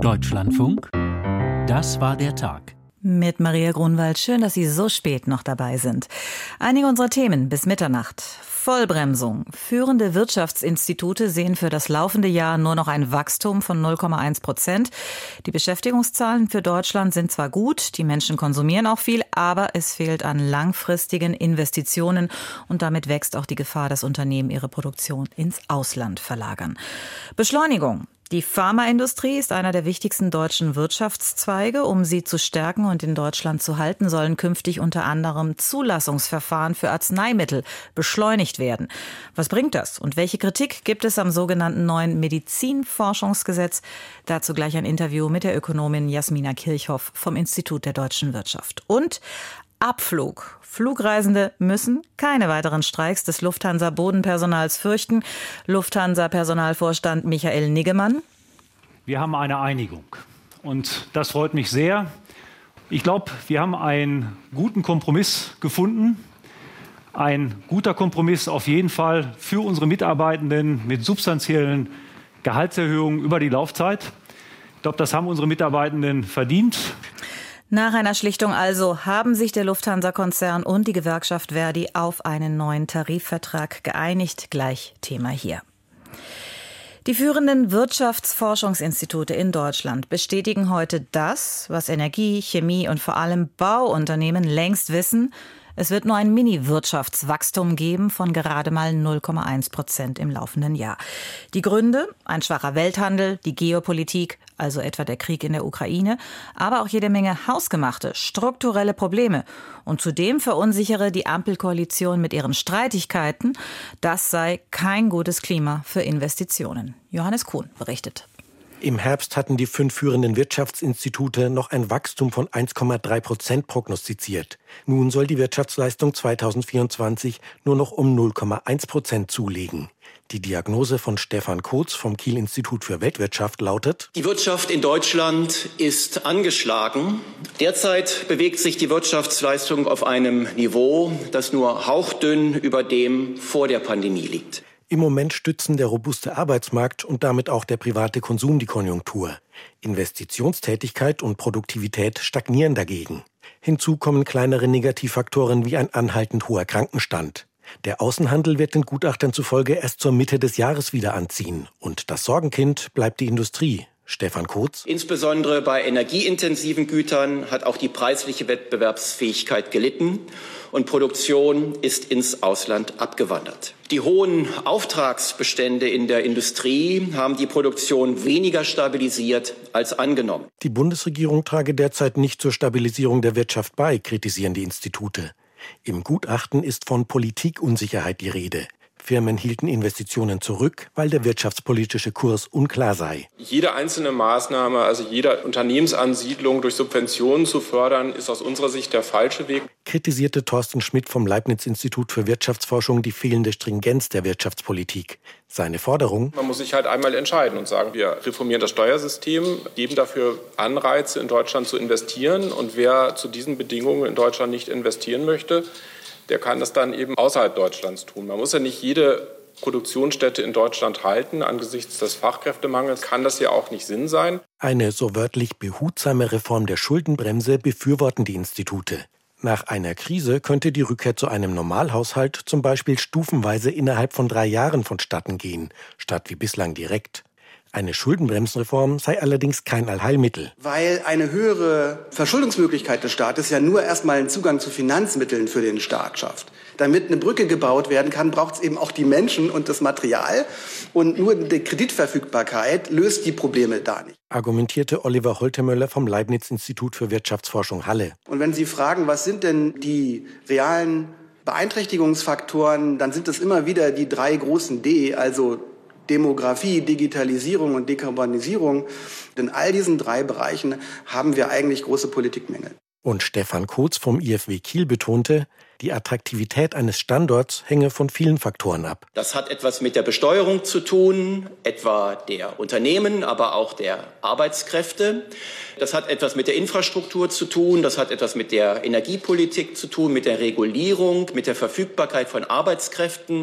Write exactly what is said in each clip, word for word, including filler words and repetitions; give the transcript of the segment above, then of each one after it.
Deutschlandfunk, das war der Tag. Mit Maria Grunwald, schön, dass Sie so spät noch dabei sind. Einige unserer Themen bis Mitternacht. Vollbremsung. Führende Wirtschaftsinstitute sehen für das laufende Jahr nur noch ein Wachstum von null Komma eins Prozent. Die Beschäftigungszahlen für Deutschland sind zwar gut, die Menschen konsumieren auch viel, aber es fehlt an langfristigen Investitionen und damit wächst auch die Gefahr, dass Unternehmen ihre Produktion ins Ausland verlagern. Beschleunigung. Die Pharmaindustrie ist einer der wichtigsten deutschen Wirtschaftszweige. Um sie zu stärken und in Deutschland zu halten, sollen künftig unter anderem Zulassungsverfahren für Arzneimittel beschleunigt werden. Was bringt das und welche Kritik gibt es am sogenannten neuen Medizinforschungsgesetz? Dazu gleich ein Interview mit der Ökonomin Jasmina Kirchhoff vom Institut der Deutschen Wirtschaft. Und Abflug. Flugreisende müssen keine weiteren Streiks des Lufthansa-Bodenpersonals fürchten. Lufthansa-Personalvorstand Michael Niggemann. Wir haben eine Einigung und das freut mich sehr. Ich glaube, wir haben einen guten Kompromiss gefunden. Ein guter Kompromiss auf jeden Fall für unsere Mitarbeitenden mit substanziellen Gehaltserhöhungen über die Laufzeit. Ich glaube, das haben unsere Mitarbeitenden verdient. Nach einer Schlichtung also haben sich der Lufthansa-Konzern und die Gewerkschaft Verdi auf einen neuen Tarifvertrag geeinigt. Gleich Thema hier. Die führenden Wirtschaftsforschungsinstitute in Deutschland bestätigen heute das, was Energie-, Chemie- und vor allem Bauunternehmen längst wissen. Es wird nur ein Mini-Wirtschaftswachstum geben von gerade mal null Komma eins Prozent im laufenden Jahr. Die Gründe? Ein schwacher Welthandel, die Geopolitik, also etwa der Krieg in der Ukraine, aber auch jede Menge hausgemachte, strukturelle Probleme. Und zudem verunsichere die Ampelkoalition mit ihren Streitigkeiten. Das sei kein gutes Klima für Investitionen. Johannes Kuhn berichtet. Im Herbst hatten die fünf führenden Wirtschaftsinstitute noch ein Wachstum von eins Komma drei Prozent prognostiziert. Nun soll die Wirtschaftsleistung zweitausendvierundzwanzig nur noch um null Komma eins Prozent zulegen. Die Diagnose von Stefan Kotz vom Kiel-Institut für Weltwirtschaft lautet: Die Wirtschaft in Deutschland ist angeschlagen. Derzeit bewegt sich die Wirtschaftsleistung auf einem Niveau, das nur hauchdünn über dem vor der Pandemie liegt. Im Moment stützen der robuste Arbeitsmarkt und damit auch der private Konsum die Konjunktur. Investitionstätigkeit und Produktivität stagnieren dagegen. Hinzu kommen kleinere Negativfaktoren wie ein anhaltend hoher Krankenstand. Der Außenhandel wird den Gutachtern zufolge erst zur Mitte des Jahres wieder anziehen. Und das Sorgenkind bleibt die Industrie. Stefan Kotz. Insbesondere bei energieintensiven Gütern hat auch die preisliche Wettbewerbsfähigkeit gelitten und Produktion ist ins Ausland abgewandert. Die hohen Auftragsbestände in der Industrie haben die Produktion weniger stabilisiert als angenommen. Die Bundesregierung trage derzeit nicht zur Stabilisierung der Wirtschaft bei, kritisieren die Institute. Im Gutachten ist von Politikunsicherheit die Rede. Firmen hielten Investitionen zurück, weil der wirtschaftspolitische Kurs unklar sei. Jede einzelne Maßnahme, also jede Unternehmensansiedlung durch Subventionen zu fördern, ist aus unserer Sicht der falsche Weg. Kritisierte Thorsten Schmidt vom Leibniz-Institut für Wirtschaftsforschung die fehlende Stringenz der Wirtschaftspolitik. Seine Forderung: Man muss sich halt einmal entscheiden und sagen, wir reformieren das Steuersystem, geben dafür Anreize, in Deutschland zu investieren. Und wer zu diesen Bedingungen in Deutschland nicht investieren möchte, der kann das dann eben außerhalb Deutschlands tun. Man muss ja nicht jede Produktionsstätte in Deutschland halten. Angesichts des Fachkräftemangels kann das ja auch nicht Sinn sein. Eine so wörtlich behutsame Reform der Schuldenbremse befürworten die Institute. Nach einer Krise könnte die Rückkehr zu einem Normalhaushalt zum Beispiel stufenweise innerhalb von drei Jahren vonstatten gehen, statt wie bislang direkt. Eine Schuldenbremsenreform sei allerdings kein Allheilmittel. Weil eine höhere Verschuldungsmöglichkeit des Staates ja nur erstmal einen Zugang zu Finanzmitteln für den Staat schafft. Damit eine Brücke gebaut werden kann, braucht es eben auch die Menschen und das Material. Und nur die Kreditverfügbarkeit löst die Probleme da nicht. Argumentierte Oliver Holtemöller vom Leibniz-Institut für Wirtschaftsforschung Halle. Und wenn Sie fragen, was sind denn die realen Beeinträchtigungsfaktoren, dann sind es immer wieder die drei großen D, also Demografie, Digitalisierung und Dekarbonisierung. In all diesen drei Bereichen haben wir eigentlich große Politikmängel. Und Stefan Kotz vom I F W Kiel betonte, die Attraktivität eines Standorts hänge von vielen Faktoren ab. Das hat etwas mit der Besteuerung zu tun, etwa der Unternehmen, aber auch der Arbeitskräfte. Das hat etwas mit der Infrastruktur zu tun, das hat etwas mit der Energiepolitik zu tun, mit der Regulierung, mit der Verfügbarkeit von Arbeitskräften.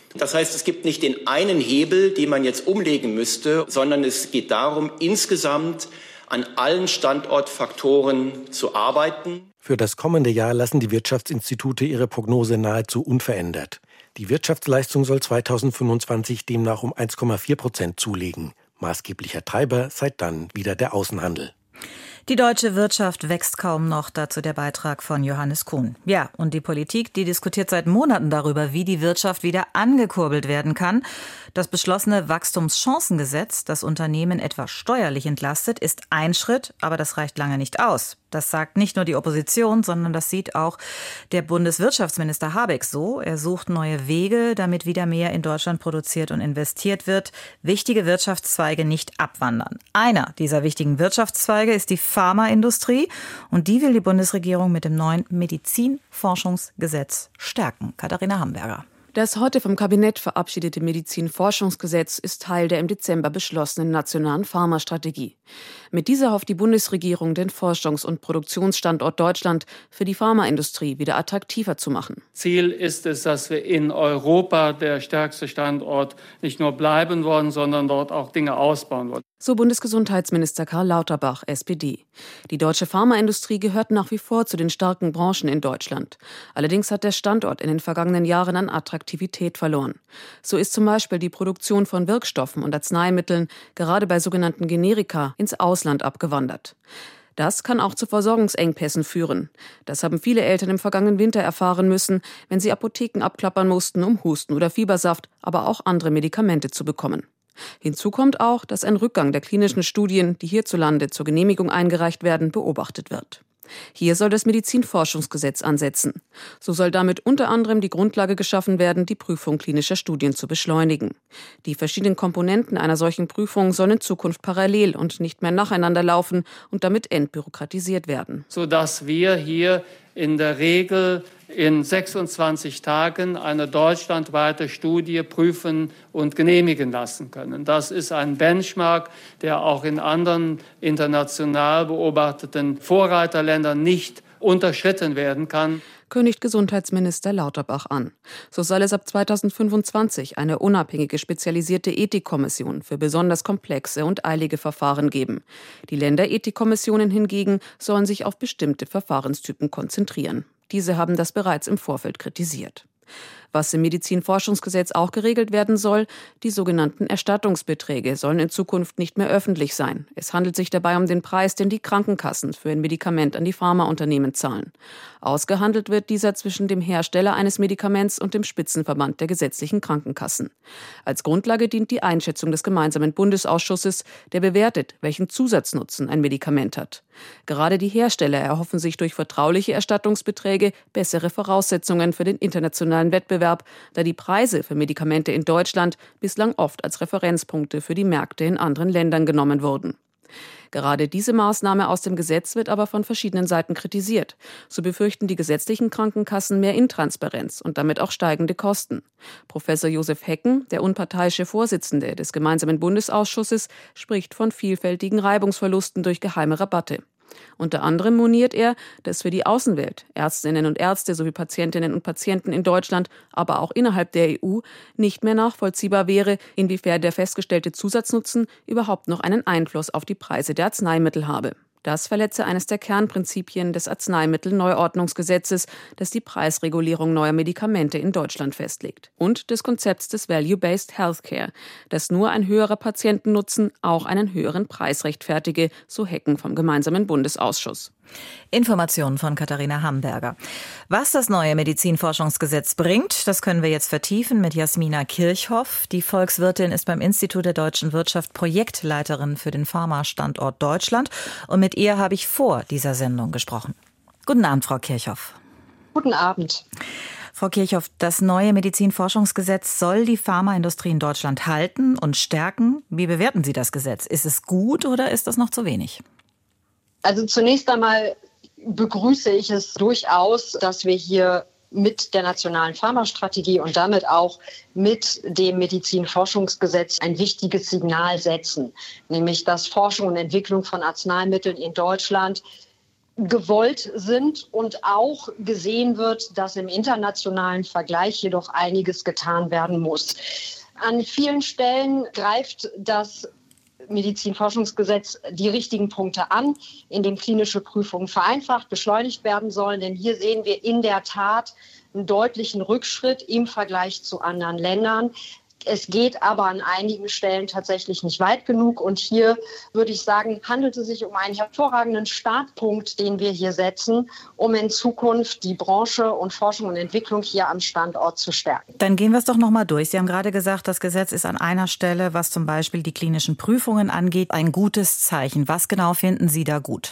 Das heißt, es gibt nicht den einen Hebel, den man jetzt umlegen müsste, sondern es geht darum, insgesamt an allen Standortfaktoren zu arbeiten. Für das kommende Jahr lassen die Wirtschaftsinstitute ihre Prognose nahezu unverändert. Die Wirtschaftsleistung soll zweitausendfünfundzwanzig demnach um eins Komma vier Prozent zulegen. Maßgeblicher Treiber sei dann wieder der Außenhandel. Die deutsche Wirtschaft wächst kaum noch, dazu der Beitrag von Johannes Kuhn. Ja, und die Politik, die diskutiert seit Monaten darüber, wie die Wirtschaft wieder angekurbelt werden kann. Das beschlossene Wachstumschancengesetz, das Unternehmen etwa steuerlich entlastet, ist ein Schritt, aber das reicht lange nicht aus. Das sagt nicht nur die Opposition, sondern das sieht auch der Bundeswirtschaftsminister Habeck so. Er sucht neue Wege, damit wieder mehr in Deutschland produziert und investiert wird, wichtige Wirtschaftszweige nicht abwandern. Einer dieser wichtigen Wirtschaftszweige ist die Pharmaindustrie und die will die Bundesregierung mit dem neuen Medizinforschungsgesetz stärken. Katharina Hamburger. Das heute vom Kabinett verabschiedete Medizinforschungsgesetz ist Teil der im Dezember beschlossenen nationalen Pharmastrategie. Mit dieser hofft die Bundesregierung, den Forschungs- und Produktionsstandort Deutschland für die Pharmaindustrie wieder attraktiver zu machen. Ziel ist es, dass wir in Europa der stärkste Standort nicht nur bleiben wollen, sondern dort auch Dinge ausbauen wollen. So Bundesgesundheitsminister Karl Lauterbach, S P D. Die deutsche Pharmaindustrie gehört nach wie vor zu den starken Branchen in Deutschland. Allerdings hat der Standort in den vergangenen Jahren an Attraktivität verloren. So ist zum Beispiel die Produktion von Wirkstoffen und Arzneimitteln, gerade bei sogenannten Generika, ins Ausland abgewandert. Das kann auch zu Versorgungsengpässen führen. Das haben viele Eltern im vergangenen Winter erfahren müssen, wenn sie Apotheken abklappern mussten, um Husten- oder Fiebersaft, aber auch andere Medikamente zu bekommen. Hinzu kommt auch, dass ein Rückgang der klinischen Studien, die hierzulande zur Genehmigung eingereicht werden, beobachtet wird. Hier soll das Medizinforschungsgesetz ansetzen. So soll damit unter anderem die Grundlage geschaffen werden, die Prüfung klinischer Studien zu beschleunigen. Die verschiedenen Komponenten einer solchen Prüfung sollen in Zukunft parallel und nicht mehr nacheinander laufen und damit entbürokratisiert werden. Sodass wir hier in der Regel in sechsundzwanzig Tagen eine deutschlandweite Studie prüfen und genehmigen lassen können. Das ist ein Benchmark, der auch in anderen international beobachteten Vorreiterländern nicht unterschritten werden kann, kündigt Gesundheitsminister Lauterbach an. So soll es ab zweitausendfünfundzwanzig eine unabhängige spezialisierte Ethikkommission für besonders komplexe und eilige Verfahren geben. Die Länderethikkommissionen hingegen sollen sich auf bestimmte Verfahrenstypen konzentrieren. Diese haben das bereits im Vorfeld kritisiert. Was im Medizinforschungsgesetz auch geregelt werden soll, die sogenannten Erstattungsbeträge sollen in Zukunft nicht mehr öffentlich sein. Es handelt sich dabei um den Preis, den die Krankenkassen für ein Medikament an die Pharmaunternehmen zahlen. Ausgehandelt wird dieser zwischen dem Hersteller eines Medikaments und dem Spitzenverband der gesetzlichen Krankenkassen. Als Grundlage dient die Einschätzung des gemeinsamen Bundesausschusses, der bewertet, welchen Zusatznutzen ein Medikament hat. Gerade die Hersteller erhoffen sich durch vertrauliche Erstattungsbeträge bessere Voraussetzungen für den internationalen Wettbewerb, da die Preise für Medikamente in Deutschland bislang oft als Referenzpunkte für die Märkte in anderen Ländern genommen wurden. Gerade diese Maßnahme aus dem Gesetz wird aber von verschiedenen Seiten kritisiert. So befürchten die gesetzlichen Krankenkassen mehr Intransparenz und damit auch steigende Kosten. Professor Josef Hecken, der unparteiische Vorsitzende des gemeinsamen Bundesausschusses, spricht von vielfältigen Reibungsverlusten durch geheime Rabatte. Unter anderem moniert er, dass für die Außenwelt, Ärztinnen und Ärzte sowie Patientinnen und Patienten in Deutschland, aber auch innerhalb der E U, nicht mehr nachvollziehbar wäre, inwiefern der festgestellte Zusatznutzen überhaupt noch einen Einfluss auf die Preise der Arzneimittel habe. Das verletze eines der Kernprinzipien des Arzneimittelneuordnungsgesetzes, das die Preisregulierung neuer Medikamente in Deutschland festlegt. Und des Konzepts des Value-Based Healthcare, das nur ein höherer Patientennutzen auch einen höheren Preis rechtfertige, so Hecken vom gemeinsamen Bundesausschuss. Informationen von Katharina Hamburger. Was das neue Medizinforschungsgesetz bringt, das können wir jetzt vertiefen mit Jasmina Kirchhoff. Die Volkswirtin ist beim Institut der deutschen Wirtschaft Projektleiterin für den Pharma-Standort Deutschland. Und mit ihr habe ich vor dieser Sendung gesprochen. Guten Abend, Frau Kirchhoff. Guten Abend. Frau Kirchhoff, das neue Medizinforschungsgesetz soll die Pharmaindustrie in Deutschland halten und stärken. Wie bewerten Sie das Gesetz? Ist es gut oder ist das noch zu wenig? Also zunächst einmal begrüße ich es durchaus, dass wir hier mit der nationalen Pharmastrategie und damit auch mit dem Medizinforschungsgesetz ein wichtiges Signal setzen, nämlich dass Forschung und Entwicklung von Arzneimitteln in Deutschland gewollt sind und auch gesehen wird, dass im internationalen Vergleich jedoch einiges getan werden muss. An vielen Stellen greift das Medizinforschungsgesetz die richtigen Punkte an, in dem klinische Prüfungen vereinfacht, beschleunigt werden sollen. Denn hier sehen wir in der Tat einen deutlichen Rückschritt im Vergleich zu anderen Ländern. Es geht aber an einigen Stellen tatsächlich nicht weit genug. Und hier würde ich sagen, handelt es sich um einen hervorragenden Startpunkt, den wir hier setzen, um in Zukunft die Branche und Forschung und Entwicklung hier am Standort zu stärken. Dann gehen wir es doch noch mal durch. Sie haben gerade gesagt, das Gesetz ist an einer Stelle, was zum Beispiel die klinischen Prüfungen angeht, ein gutes Zeichen. Was genau finden Sie da gut?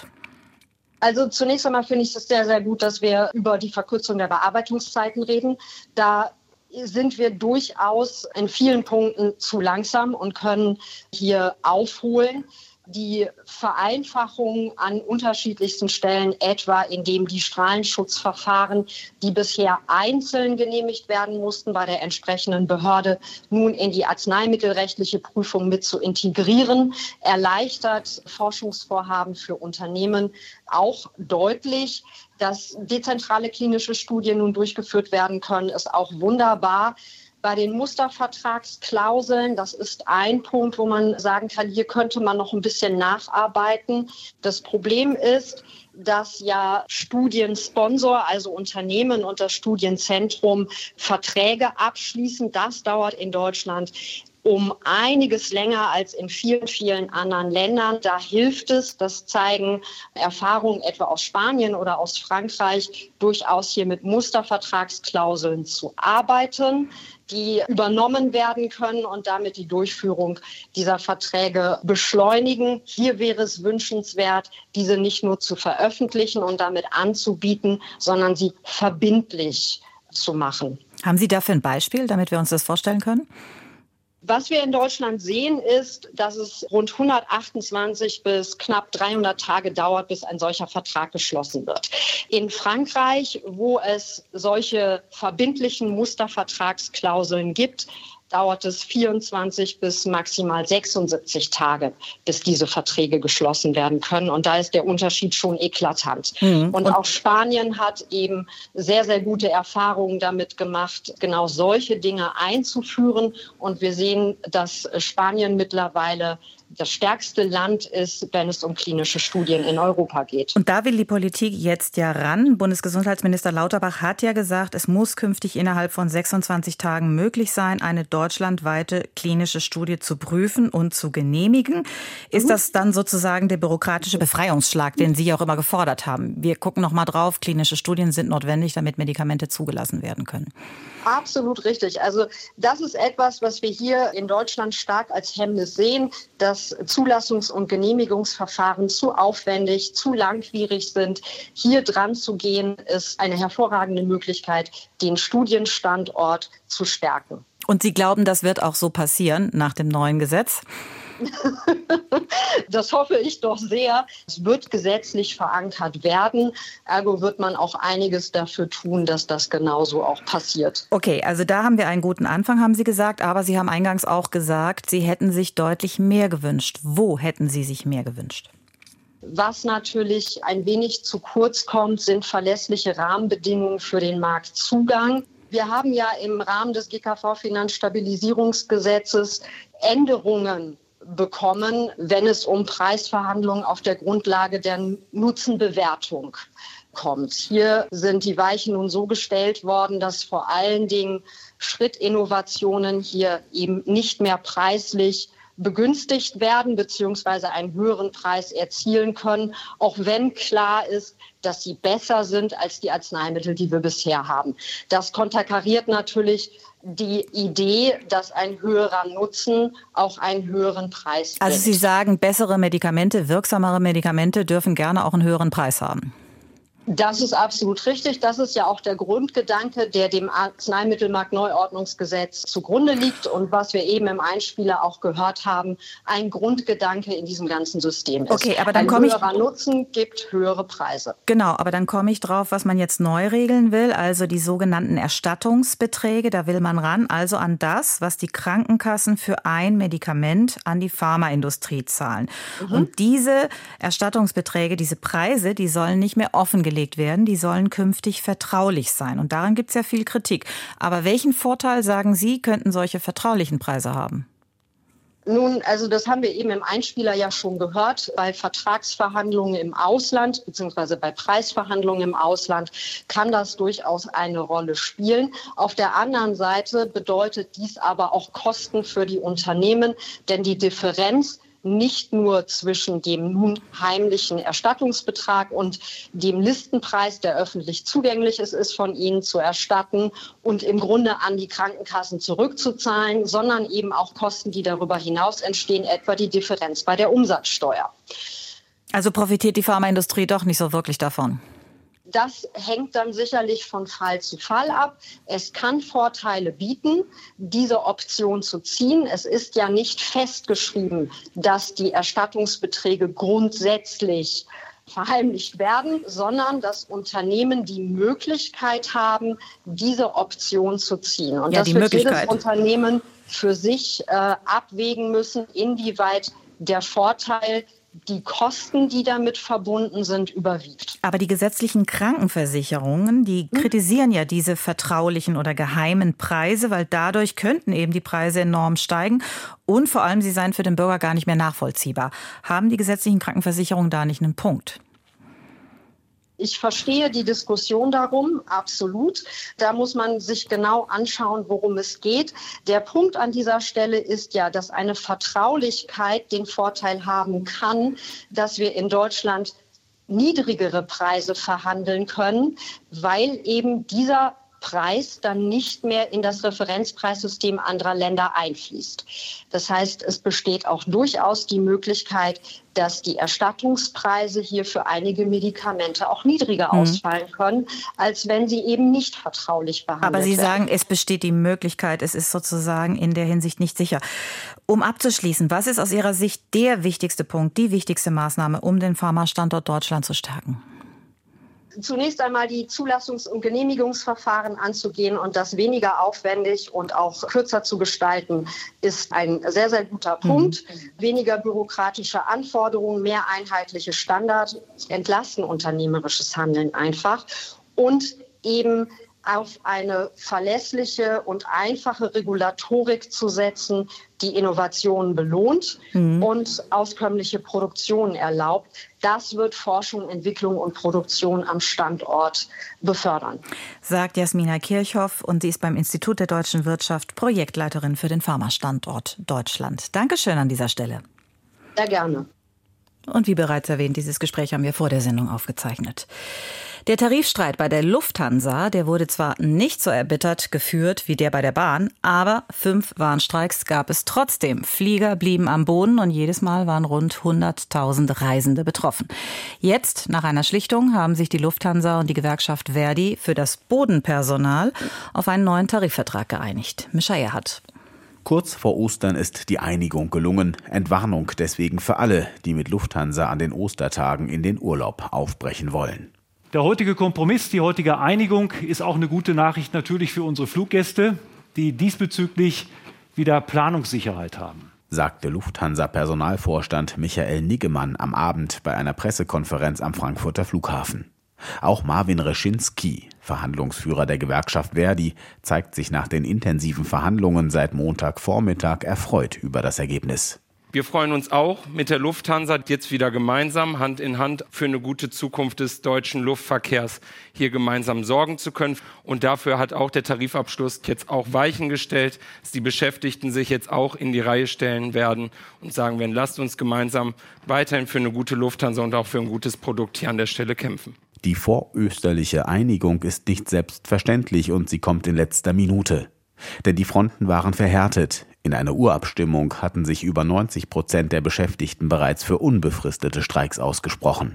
Also zunächst einmal finde ich es sehr, sehr gut, dass wir über die Verkürzung der Bearbeitungszeiten reden. Da sind wir durchaus in vielen Punkten zu langsam und können hier aufholen. Die Vereinfachung an unterschiedlichsten Stellen, etwa indem die Strahlenschutzverfahren, die bisher einzeln genehmigt werden mussten, bei der entsprechenden Behörde nun in die arzneimittelrechtliche Prüfung mit zu integrieren, erleichtert Forschungsvorhaben für Unternehmen auch deutlich. Dass dezentrale klinische Studien nun durchgeführt werden können, ist auch wunderbar. Bei den Mustervertragsklauseln, das ist ein Punkt, wo man sagen kann, hier könnte man noch ein bisschen nacharbeiten. Das Problem ist, dass ja Studiensponsor, also Unternehmen und das Studienzentrum Verträge abschließen. Das dauert in Deutschland um einiges länger als in vielen, vielen anderen Ländern. Da hilft es, das zeigen Erfahrungen etwa aus Spanien oder aus Frankreich, durchaus hier mit Mustervertragsklauseln zu arbeiten, die übernommen werden können und damit die Durchführung dieser Verträge beschleunigen. Hier wäre es wünschenswert, diese nicht nur zu veröffentlichen und damit anzubieten, sondern sie verbindlich zu machen. Haben Sie dafür ein Beispiel, damit wir uns das vorstellen können? Was wir in Deutschland sehen, ist, dass es rund hundertachtundzwanzig bis knapp dreihundert Tage dauert, bis ein solcher Vertrag geschlossen wird. In Frankreich, wo es solche verbindlichen Mustervertragsklauseln gibt, dauert es vierundzwanzig bis maximal sechsundsiebzig Tage, bis diese Verträge geschlossen werden können. Und da ist der Unterschied schon eklatant. Mhm. Und auch Spanien hat eben sehr, sehr gute Erfahrungen damit gemacht, genau solche Dinge einzuführen. Und wir sehen, dass Spanien mittlerweile das stärkste Land ist, wenn es um klinische Studien in Europa geht. Und da will die Politik jetzt ja ran. Bundesgesundheitsminister Lauterbach hat ja gesagt, es muss künftig innerhalb von sechsundzwanzig Tagen möglich sein, eine deutschlandweite klinische Studie zu prüfen und zu genehmigen. Ist mhm. das dann sozusagen der bürokratische Befreiungsschlag, den Sie auch immer gefordert haben? Wir gucken noch mal drauf, klinische Studien sind notwendig, damit Medikamente zugelassen werden können. Absolut richtig. Also das ist etwas, was wir hier in Deutschland stark als Hemmnis sehen, dass Zulassungs- und Genehmigungsverfahren zu aufwendig, zu langwierig sind. Hier dran zu gehen, ist eine hervorragende Möglichkeit, den Studienstandort zu stärken. Und Sie glauben, das wird auch so passieren nach dem neuen Gesetz? Das hoffe ich doch sehr. Es wird gesetzlich verankert werden. Ergo wird man auch einiges dafür tun, dass das genauso auch passiert. Okay, also da haben wir einen guten Anfang, haben Sie gesagt. Aber Sie haben eingangs auch gesagt, Sie hätten sich deutlich mehr gewünscht. Wo hätten Sie sich mehr gewünscht? Was natürlich ein wenig zu kurz kommt, sind verlässliche Rahmenbedingungen für den Marktzugang. Wir haben ja im Rahmen des G K V-Finanzstabilisierungsgesetzes Änderungen bekommen, wenn es um Preisverhandlungen auf der Grundlage der Nutzenbewertung kommt. Hier sind die Weichen nun so gestellt worden, dass vor allen Dingen Schrittinnovationen hier eben nicht mehr preislich begünstigt werden bzw. einen höheren Preis erzielen können, auch wenn klar ist, dass sie besser sind als die Arzneimittel, die wir bisher haben. Das konterkariert natürlich die Idee, dass ein höherer Nutzen auch einen höheren Preis bringt. Also Sie sagen, bessere Medikamente, wirksamere Medikamente dürfen gerne auch einen höheren Preis haben. Das ist absolut richtig. Das ist ja auch der Grundgedanke, der dem Arzneimittelmarktneuordnungsgesetz zugrunde liegt und was wir eben im Einspieler auch gehört haben, ein Grundgedanke in diesem ganzen System ist. Okay, aber dann ein komme ich höherer Nutzen gibt höhere Preise. Genau, aber dann komme ich drauf, was man jetzt neu regeln will, also die sogenannten Erstattungsbeträge. Da will man ran, also an das, was die Krankenkassen für ein Medikament an die Pharmaindustrie zahlen. Mhm. Und diese Erstattungsbeträge, diese Preise, die sollen nicht mehr offengelegt werden, die sollen künftig vertraulich sein. Und daran gibt es ja viel Kritik. Aber welchen Vorteil, sagen Sie, könnten solche vertraulichen Preise haben? Nun, also das haben wir eben im Einspieler ja schon gehört. Bei Vertragsverhandlungen im Ausland beziehungsweise bei Preisverhandlungen im Ausland kann das durchaus eine Rolle spielen. Auf der anderen Seite bedeutet dies aber auch Kosten für die Unternehmen, denn die Differenz nicht nur zwischen dem nun heimlichen Erstattungsbetrag und dem Listenpreis, der öffentlich zugänglich ist, ist von Ihnen zu erstatten und im Grunde an die Krankenkassen zurückzuzahlen, sondern eben auch Kosten, die darüber hinaus entstehen, etwa die Differenz bei der Umsatzsteuer. Also profitiert die Pharmaindustrie doch nicht so wirklich davon? Das hängt dann sicherlich von Fall zu Fall ab. Es kann Vorteile bieten, diese Option zu ziehen. Es ist ja nicht festgeschrieben, dass die Erstattungsbeträge grundsätzlich verheimlicht werden, sondern dass Unternehmen die Möglichkeit haben, diese Option zu ziehen. Und ja, das wird jedes Unternehmen für sich äh, abwägen müssen, inwieweit der Vorteil, die Kosten, die damit verbunden sind, überwiegt. Aber die gesetzlichen Krankenversicherungen, die kritisieren ja diese vertraulichen oder geheimen Preise, weil dadurch könnten eben die Preise enorm steigen und vor allem sie seien für den Bürger gar nicht mehr nachvollziehbar. Haben die gesetzlichen Krankenversicherungen da nicht einen Punkt? Ich verstehe die Diskussion darum, absolut. Da muss man sich genau anschauen, worum es geht. Der Punkt an dieser Stelle ist ja, dass eine Vertraulichkeit den Vorteil haben kann, dass wir in Deutschland niedrigere Preise verhandeln können, weil eben dieser Preis dann nicht mehr in das Referenzpreissystem anderer Länder einfließt. Das heißt, es besteht auch durchaus die Möglichkeit, dass die Erstattungspreise hier für einige Medikamente auch niedriger mhm. ausfallen können, als wenn sie eben nicht vertraulich behandelt werden. Aber Sie sagen, es besteht die Möglichkeit, es ist sozusagen in der Hinsicht nicht sicher. Um abzuschließen, was ist aus Ihrer Sicht der wichtigste Punkt, die wichtigste Maßnahme, um den Pharmastandort Deutschland zu stärken? Zunächst einmal die Zulassungs- und Genehmigungsverfahren anzugehen und das weniger aufwendig und auch kürzer zu gestalten, ist ein sehr, sehr guter Punkt. Mhm. Weniger bürokratische Anforderungen, mehr einheitliche Standards entlasten unternehmerisches Handeln einfach und eben auf eine verlässliche und einfache Regulatorik zu setzen, die Innovationen belohnt mhm. und auskömmliche Produktionen erlaubt. Das wird Forschung, Entwicklung und Produktion am Standort befördern. Sagt Jasmina Kirchhoff und sie ist beim Institut der Deutschen Wirtschaft Projektleiterin für den Pharmastandort Deutschland. Dankeschön an dieser Stelle. Sehr gerne. Und wie bereits erwähnt, dieses Gespräch haben wir vor der Sendung aufgezeichnet. Der Tarifstreit bei der Lufthansa, der wurde zwar nicht so erbittert geführt wie der bei der Bahn, aber fünf Warnstreiks gab es trotzdem. Flieger blieben am Boden und jedes Mal waren rund hunderttausend Reisende betroffen. Jetzt, nach einer Schlichtung, haben sich die Lufthansa und die Gewerkschaft Verdi für das Bodenpersonal auf einen neuen Tarifvertrag geeinigt. Mischa Erhardt. Kurz vor Ostern ist die Einigung gelungen. Entwarnung deswegen für alle, die mit Lufthansa an den Ostertagen in den Urlaub aufbrechen wollen. Der heutige Kompromiss, die heutige Einigung ist auch eine gute Nachricht natürlich für unsere Fluggäste, die diesbezüglich wieder Planungssicherheit haben, sagte Lufthansa-Personalvorstand Michael Niggemann am Abend bei einer Pressekonferenz am Frankfurter Flughafen. Auch Marvin Reschinski, Verhandlungsführer der Gewerkschaft Verdi, zeigt sich nach den intensiven Verhandlungen seit Montagvormittag erfreut über das Ergebnis. Wir freuen uns auch, mit der Lufthansa jetzt wieder gemeinsam Hand in Hand für eine gute Zukunft des deutschen Luftverkehrs hier gemeinsam sorgen zu können. Und dafür hat auch der Tarifabschluss jetzt auch Weichen gestellt, dass die Beschäftigten sich jetzt auch in die Reihe stellen werden und sagen werden, lasst uns gemeinsam weiterhin für eine gute Lufthansa und auch für ein gutes Produkt hier an der Stelle kämpfen. Die vorösterliche Einigung ist nicht selbstverständlich und sie kommt in letzter Minute. Denn die Fronten waren verhärtet. In einer Urabstimmung hatten sich über neunzig Prozent der Beschäftigten bereits für unbefristete Streiks ausgesprochen.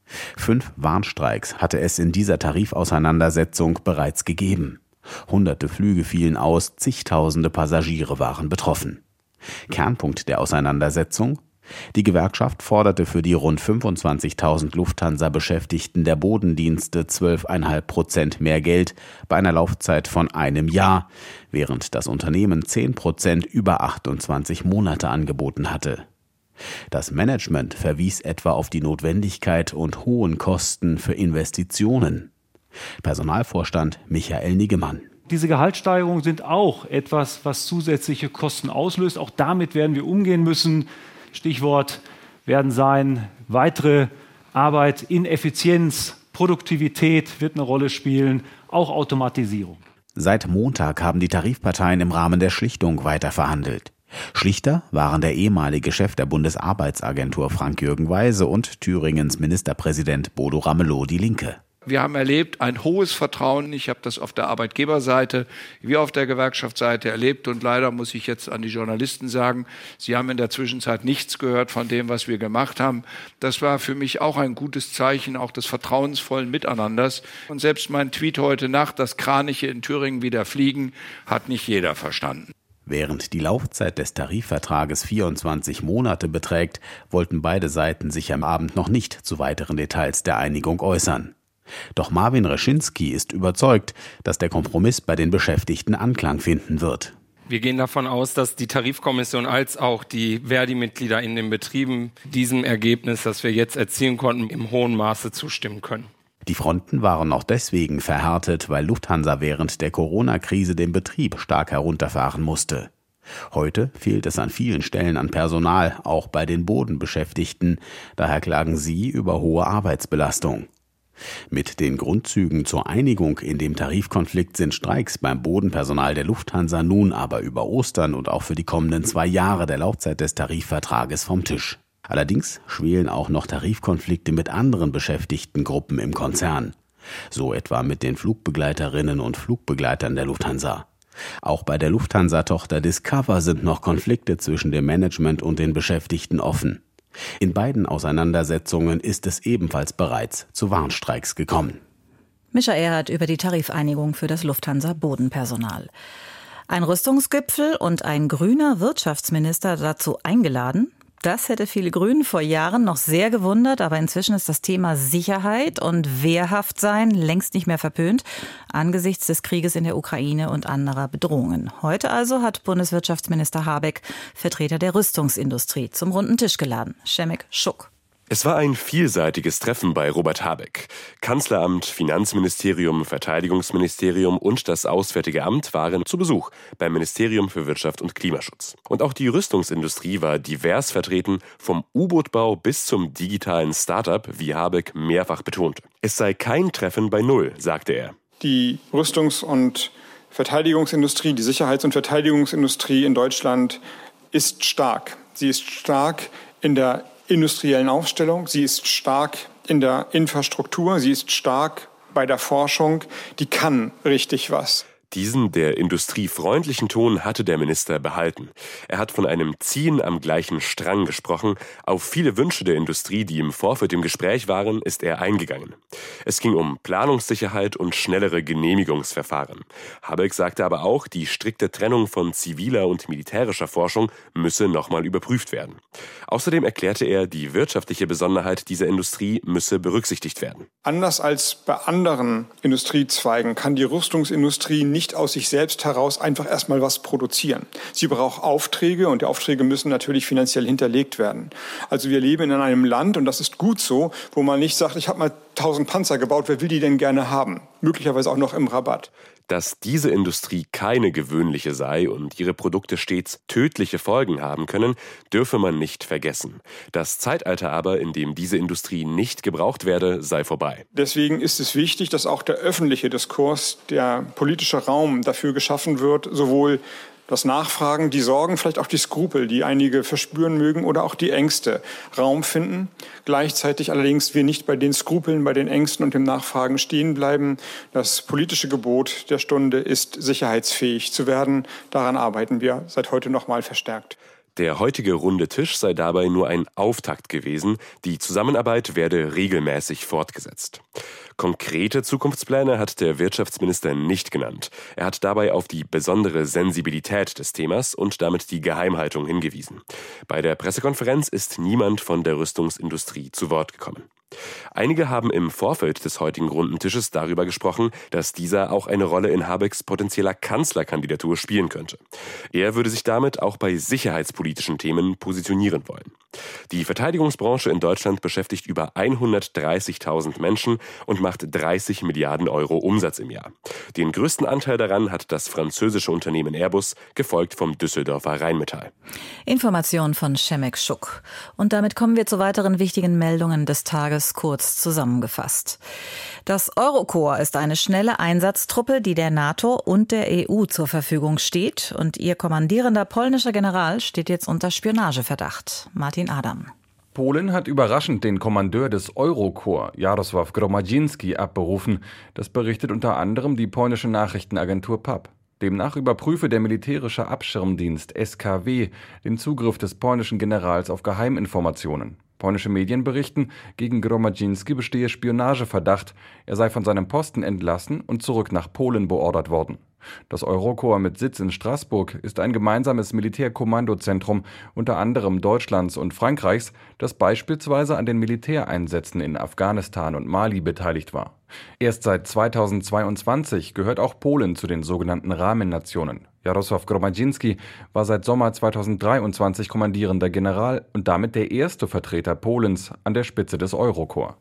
Fünf Warnstreiks hatte es in dieser Tarifauseinandersetzung bereits gegeben. Hunderte Flüge fielen aus, zigtausende Passagiere waren betroffen. Kernpunkt der Auseinandersetzung? Die Gewerkschaft forderte für die rund fünfundzwanzigtausend Lufthansa-Beschäftigten der Bodendienste zwölf Komma fünf Prozent mehr Geld bei einer Laufzeit von einem Jahr, während das Unternehmen zehn Prozent über achtundzwanzig Monate angeboten hatte. Das Management verwies etwa auf die Notwendigkeit und hohen Kosten für Investitionen. Personalvorstand Michael Niggemann. Diese Gehaltssteigerungen sind auch etwas, was zusätzliche Kosten auslöst. Auch damit werden wir umgehen müssen. Stichwort werden sein, weitere Arbeit in Effizienz, Produktivität wird eine Rolle spielen, auch Automatisierung. Seit Montag haben die Tarifparteien im Rahmen der Schlichtung weiter verhandelt. Schlichter waren der ehemalige Chef der Bundesarbeitsagentur Frank-Jürgen Weise und Thüringens Ministerpräsident Bodo Ramelow, die Linke. Wir haben erlebt ein hohes Vertrauen. Ich habe das auf der Arbeitgeberseite wie auf der Gewerkschaftsseite erlebt. Und leider muss ich jetzt an die Journalisten sagen, sie haben in der Zwischenzeit nichts gehört von dem, was wir gemacht haben. Das war für mich auch ein gutes Zeichen, auch des vertrauensvollen Miteinanders. Und selbst mein Tweet heute Nacht, dass Kraniche in Thüringen wieder fliegen, hat nicht jeder verstanden. Während die Laufzeit des Tarifvertrages vierundzwanzig Monate beträgt, wollten beide Seiten sich am Abend noch nicht zu weiteren Details der Einigung äußern. Doch Marvin Reschinski ist überzeugt, dass der Kompromiss bei den Beschäftigten Anklang finden wird. Wir gehen davon aus, dass die Tarifkommission als auch die Verdi-Mitglieder in den Betrieben diesem Ergebnis, das wir jetzt erzielen konnten, im hohen Maße zustimmen können. Die Fronten waren auch deswegen verhärtet, weil Lufthansa während der Corona-Krise den Betrieb stark herunterfahren musste. Heute fehlt es an vielen Stellen an Personal, auch bei den Bodenbeschäftigten. Daher klagen sie über hohe Arbeitsbelastung. Mit den Grundzügen zur Einigung in dem Tarifkonflikt sind Streiks beim Bodenpersonal der Lufthansa nun aber über Ostern und auch für die kommenden zwei Jahre der Laufzeit des Tarifvertrages vom Tisch. Allerdings schwelen auch noch Tarifkonflikte mit anderen Beschäftigtengruppen im Konzern. So etwa mit den Flugbegleiterinnen und Flugbegleitern der Lufthansa. Auch bei der Lufthansa-Tochter Discover sind noch Konflikte zwischen dem Management und den Beschäftigten offen. In beiden Auseinandersetzungen ist es ebenfalls bereits zu Warnstreiks gekommen. Mischa Erhardt über die Tarifeinigung für das Lufthansa-Bodenpersonal. Ein Rüstungsgipfel und ein grüner Wirtschaftsminister dazu eingeladen? Das hätte viele Grünen vor Jahren noch sehr gewundert, aber inzwischen ist das Thema Sicherheit und Wehrhaftsein längst nicht mehr verpönt, angesichts des Krieges in der Ukraine und anderer Bedrohungen. Heute also hat Bundeswirtschaftsminister Habeck Vertreter der Rüstungsindustrie zum runden Tisch geladen. Schemek Schuck. Es war ein vielseitiges Treffen bei Robert Habeck. Kanzleramt, Finanzministerium, Verteidigungsministerium und das Auswärtige Amt waren zu Besuch beim Ministerium für Wirtschaft und Klimaschutz. Und auch die Rüstungsindustrie war divers vertreten, vom U-Boot-Bau bis zum digitalen Start-up, wie Habeck mehrfach betonte. Es sei kein Treffen bei Null, sagte er. Die Rüstungs- und Verteidigungsindustrie, die Sicherheits- und Verteidigungsindustrie in Deutschland ist stark. Sie ist stark in der industriellen Aufstellung, sie ist stark in der Infrastruktur, sie ist stark bei der Forschung, die kann richtig was. Diesen der industriefreundlichen Ton hatte der Minister behalten. Er hat von einem Ziehen am gleichen Strang gesprochen. Auf viele Wünsche der Industrie, die im Vorfeld im Gespräch waren, ist er eingegangen. Es ging um Planungssicherheit und schnellere Genehmigungsverfahren. Habeck sagte aber auch, die strikte Trennung von ziviler und militärischer Forschung müsse nochmal überprüft werden. Außerdem erklärte er, die wirtschaftliche Besonderheit dieser Industrie müsse berücksichtigt werden. Anders als bei anderen Industriezweigen kann die Rüstungsindustrie nicht nicht aus sich selbst heraus einfach erstmal was produzieren. Sie braucht Aufträge und die Aufträge müssen natürlich finanziell hinterlegt werden. Also wir leben in einem Land, und das ist gut so, wo man nicht sagt, ich habe mal tausend Panzer gebaut, wer will die denn gerne haben? Möglicherweise auch noch im Rabatt. Dass diese Industrie keine gewöhnliche sei und ihre Produkte stets tödliche Folgen haben können, dürfe man nicht vergessen. Das Zeitalter aber, in dem diese Industrie nicht gebraucht werde, sei vorbei. Deswegen ist es wichtig, dass auch der öffentliche Diskurs, der politische Raum dafür geschaffen wird, sowohl das Nachfragen, die Sorgen, vielleicht auch die Skrupel, die einige verspüren mögen, oder auch die Ängste Raum finden. Gleichzeitig allerdings wir nicht bei den Skrupeln, bei den Ängsten und dem Nachfragen stehen bleiben. Das politische Gebot der Stunde ist, sicherheitsfähig zu werden. Daran arbeiten wir seit heute noch mal verstärkt. Der heutige runde Tisch sei dabei nur ein Auftakt gewesen. Die Zusammenarbeit werde regelmäßig fortgesetzt. Konkrete Zukunftspläne hat der Wirtschaftsminister nicht genannt. Er hat dabei auf die besondere Sensibilität des Themas und damit die Geheimhaltung hingewiesen. Bei der Pressekonferenz ist niemand von der Rüstungsindustrie zu Wort gekommen. Einige haben im Vorfeld des heutigen runden Tisches darüber gesprochen, dass dieser auch eine Rolle in Habecks potenzieller Kanzlerkandidatur spielen könnte. Er würde sich damit auch bei sicherheitspolitischen Themen positionieren wollen. Die Verteidigungsbranche in Deutschland beschäftigt über hundertdreißigtausend Menschen und macht dreißig Milliarden Euro Umsatz im Jahr. Den größten Anteil daran hat das französische Unternehmen Airbus, gefolgt vom Düsseldorfer Rheinmetall. Information von Shemek Schuk. Und damit kommen wir zu weiteren wichtigen Meldungen des Tages, kurz zusammengefasst. Das Eurokorps ist eine schnelle Einsatztruppe, die der NATO und der E U zur Verfügung steht. Und ihr kommandierender polnischer General steht jetzt unter Spionageverdacht. Martin Adam. Polen hat überraschend den Kommandeur des Eurokorps, Jarosław Gromadzinski, abberufen. Das berichtet unter anderem die polnische Nachrichtenagentur P A P. Demnach überprüfe der militärische Abschirmdienst S K W den Zugriff des polnischen Generals auf Geheiminformationen. Polnische Medien berichten, gegen Gromadzinski bestehe Spionageverdacht. Er sei von seinem Posten entlassen und zurück nach Polen beordert worden. Das Eurokorps mit Sitz in Straßburg ist ein gemeinsames Militärkommandozentrum unter anderem Deutschlands und Frankreichs, das beispielsweise an den Militäreinsätzen in Afghanistan und Mali beteiligt war. Erst seit zweitausendzweiundzwanzig gehört auch Polen zu den sogenannten Rahmennationen. Jarosław Gromadzinski war seit Sommer zweitausenddreiundzwanzig kommandierender General und damit der erste Vertreter Polens an der Spitze des Eurokorps.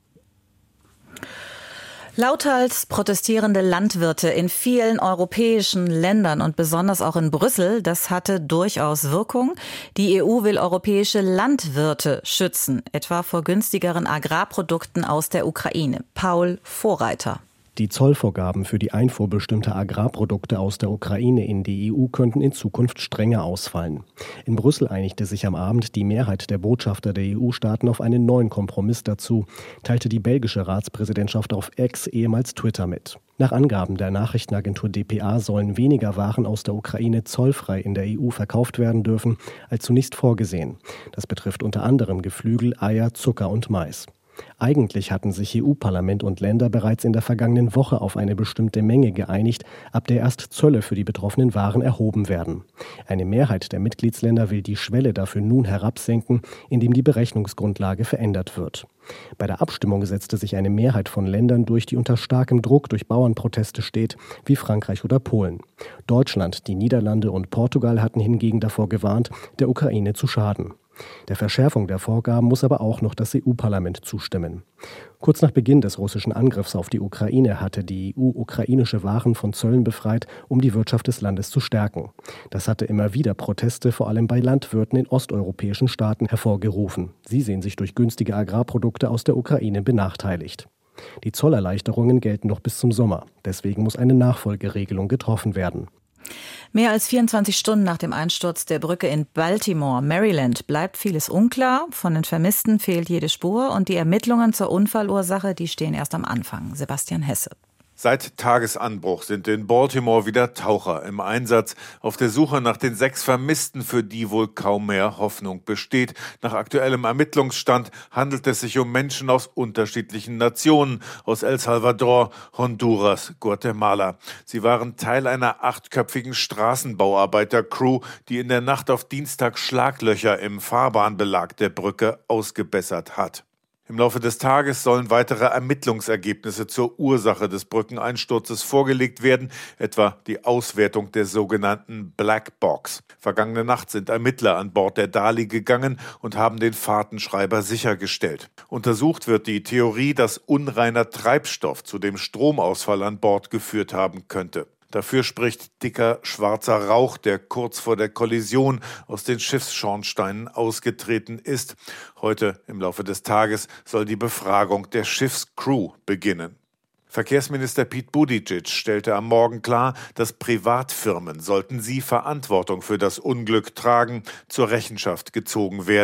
Lauthals protestierende Landwirte in vielen europäischen Ländern und besonders auch in Brüssel, das hatte durchaus Wirkung. Die E U will europäische Landwirte schützen, etwa vor günstigeren Agrarprodukten aus der Ukraine. Paul Vorreiter. Die Zollvorgaben für die Einfuhr bestimmter Agrarprodukte aus der Ukraine in die E U könnten in Zukunft strenger ausfallen. In Brüssel einigte sich am Abend die Mehrheit der Botschafter der E U-Staaten auf einen neuen Kompromiss dazu, teilte die belgische Ratspräsidentschaft auf X, ehemals Twitter, mit. Nach Angaben der Nachrichtenagentur D P A sollen weniger Waren aus der Ukraine zollfrei in der E U verkauft werden dürfen, als zunächst vorgesehen. Das betrifft unter anderem Geflügel, Eier, Zucker und Mais. Eigentlich hatten sich E U-Parlament und Länder bereits in der vergangenen Woche auf eine bestimmte Menge geeinigt, ab der erst Zölle für die betroffenen Waren erhoben werden. Eine Mehrheit der Mitgliedsländer will die Schwelle dafür nun herabsenken, indem die Berechnungsgrundlage verändert wird. Bei der Abstimmung setzte sich eine Mehrheit von Ländern durch, die unter starkem Druck durch Bauernproteste steht, wie Frankreich oder Polen. Deutschland, die Niederlande und Portugal hatten hingegen davor gewarnt, der Ukraine zu schaden. Der Verschärfung der Vorgaben muss aber auch noch das E U-Parlament zustimmen. Kurz nach Beginn des russischen Angriffs auf die Ukraine hatte die E U ukrainische Waren von Zöllen befreit, um die Wirtschaft des Landes zu stärken. Das hatte immer wieder Proteste, vor allem bei Landwirten in osteuropäischen Staaten, hervorgerufen. Sie sehen sich durch günstige Agrarprodukte aus der Ukraine benachteiligt. Die Zollerleichterungen gelten noch bis zum Sommer. Deswegen muss eine Nachfolgeregelung getroffen werden. Mehr als vierundzwanzig Stunden nach dem Einsturz der Brücke in Baltimore, Maryland, bleibt vieles unklar. Von den Vermissten fehlt jede Spur und die Ermittlungen zur Unfallursache, die stehen erst am Anfang. Sebastian Hesse. Seit Tagesanbruch sind in Baltimore wieder Taucher im Einsatz auf der Suche nach den sechs Vermissten, für die wohl kaum mehr Hoffnung besteht. Nach aktuellem Ermittlungsstand handelt es sich um Menschen aus unterschiedlichen Nationen, aus El Salvador, Honduras, Guatemala. Sie waren Teil einer achtköpfigen Straßenbauarbeiter-Crew, die in der Nacht auf Dienstag Schlaglöcher im Fahrbahnbelag der Brücke ausgebessert hat. Im Laufe des Tages sollen weitere Ermittlungsergebnisse zur Ursache des Brückeneinsturzes vorgelegt werden, etwa die Auswertung der sogenannten Black Box. Vergangene Nacht sind Ermittler an Bord der Dali gegangen und haben den Fahrtenschreiber sichergestellt. Untersucht wird die Theorie, dass unreiner Treibstoff zu dem Stromausfall an Bord geführt haben könnte. Dafür spricht dicker, schwarzer Rauch, der kurz vor der Kollision aus den Schiffsschornsteinen ausgetreten ist. Heute im Laufe des Tages soll die Befragung der Schiffscrew beginnen. Verkehrsminister Pete Buttigieg stellte am Morgen klar, dass Privatfirmen, sollten sie Verantwortung für das Unglück tragen, zur Rechenschaft gezogen werden.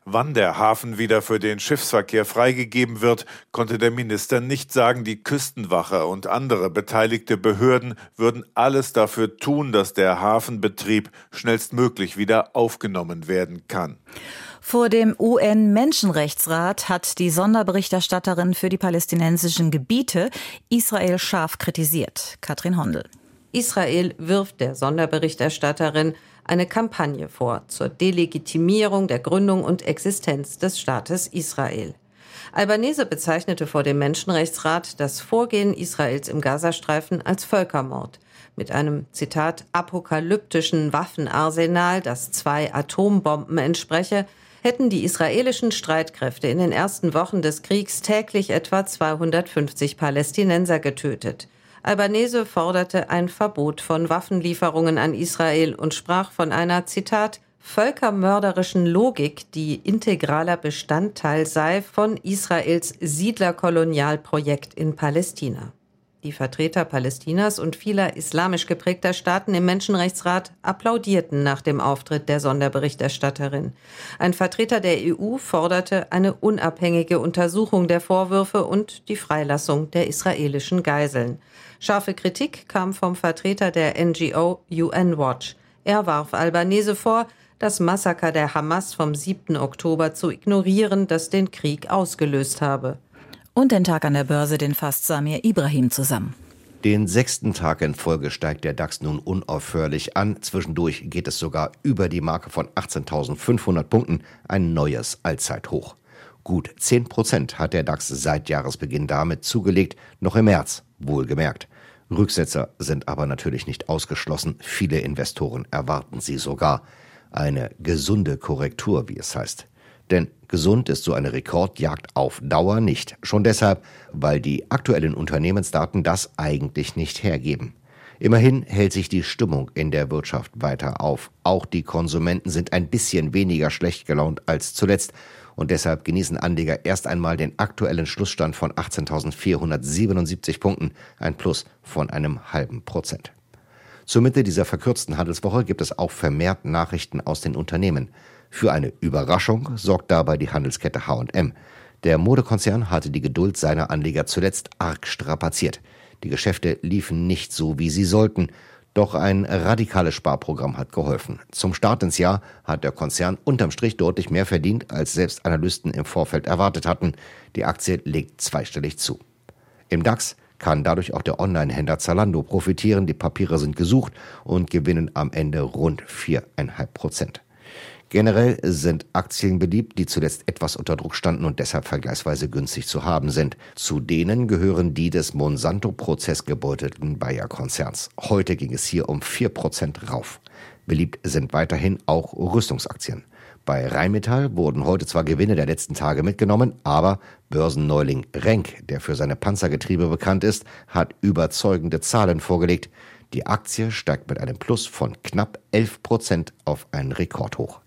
Wann der Hafen wieder für den Schiffsverkehr freigegeben wird, konnte der Minister nicht sagen. Die Küstenwache und andere beteiligte Behörden würden alles dafür tun, dass der Hafenbetrieb schnellstmöglich wieder aufgenommen werden kann. Vor dem U N-Menschenrechtsrat hat die Sonderberichterstatterin für die palästinensischen Gebiete Israel scharf kritisiert. Katrin Hondel. Israel wirft der Sonderberichterstatterin eine Kampagne vor zur Delegitimierung der Gründung und Existenz des Staates Israel. Albanese bezeichnete vor dem Menschenrechtsrat das Vorgehen Israels im Gazastreifen als Völkermord. Mit einem, Zitat, apokalyptischen Waffenarsenal, das zwei Atombomben entspreche, hätten die israelischen Streitkräfte in den ersten Wochen des Kriegs täglich etwa zweihundertfünfzig Palästinenser getötet. Albanese forderte ein Verbot von Waffenlieferungen an Israel und sprach von einer, Zitat, völkermörderischen Logik, die integraler Bestandteil sei von Israels Siedlerkolonialprojekt in Palästina. Die Vertreter Palästinas und vieler islamisch geprägter Staaten im Menschenrechtsrat applaudierten nach dem Auftritt der Sonderberichterstatterin. Ein Vertreter der E U forderte eine unabhängige Untersuchung der Vorwürfe und die Freilassung der israelischen Geiseln. Scharfe Kritik kam vom Vertreter der N G O U N Watch. Er warf Albanese vor, das Massaker der Hamas vom siebten Oktober zu ignorieren, das den Krieg ausgelöst habe. Und den Tag an der Börse, den fasst Samir Ibrahim zusammen. Den sechsten Tag in Folge steigt der DAX nun unaufhörlich an. Zwischendurch geht es sogar über die Marke von achtzehntausendfünfhundert Punkten, ein neues Allzeithoch. Gut zehn Prozent hat der DAX seit Jahresbeginn damit zugelegt, noch im März, wohlgemerkt. Rücksetzer sind aber natürlich nicht ausgeschlossen. Viele Investoren erwarten sie sogar. Eine gesunde Korrektur, wie es heißt. Denn gesund ist so eine Rekordjagd auf Dauer nicht. Schon deshalb, weil die aktuellen Unternehmensdaten das eigentlich nicht hergeben. Immerhin hält sich die Stimmung in der Wirtschaft weiter auf. Auch die Konsumenten sind ein bisschen weniger schlecht gelaunt als zuletzt. Und deshalb genießen Anleger erst einmal den aktuellen Schlussstand von achtzehntausendvierhundertsiebenundsiebzig Punkten, ein Plus von einem halben Prozent. Zur Mitte dieser verkürzten Handelswoche gibt es auch vermehrt Nachrichten aus den Unternehmen. Für eine Überraschung sorgt dabei die Handelskette H und M. Der Modekonzern hatte die Geduld seiner Anleger zuletzt arg strapaziert. Die Geschäfte liefen nicht so, wie sie sollten. Doch ein radikales Sparprogramm hat geholfen. Zum Start ins Jahr hat der Konzern unterm Strich deutlich mehr verdient, als selbst Analysten im Vorfeld erwartet hatten. Die Aktie legt zweistellig zu. Im DAX kann dadurch auch der Online-Händler Zalando profitieren. Die Papiere sind gesucht und gewinnen am Ende rund vier Komma fünf Prozent. Generell sind Aktien beliebt, die zuletzt etwas unter Druck standen und deshalb vergleichsweise günstig zu haben sind. Zu denen gehören die des Monsanto-Prozess gebeutelten Bayer-Konzerns. Heute ging es hier um vier Prozent rauf. Beliebt sind weiterhin auch Rüstungsaktien. Bei Rheinmetall wurden heute zwar Gewinne der letzten Tage mitgenommen, aber Börsenneuling Renk, der für seine Panzergetriebe bekannt ist, hat überzeugende Zahlen vorgelegt. Die Aktie steigt mit einem Plus von knapp elf Prozent auf einen Rekordhoch.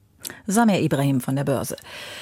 Samir Ibrahim von der Börse.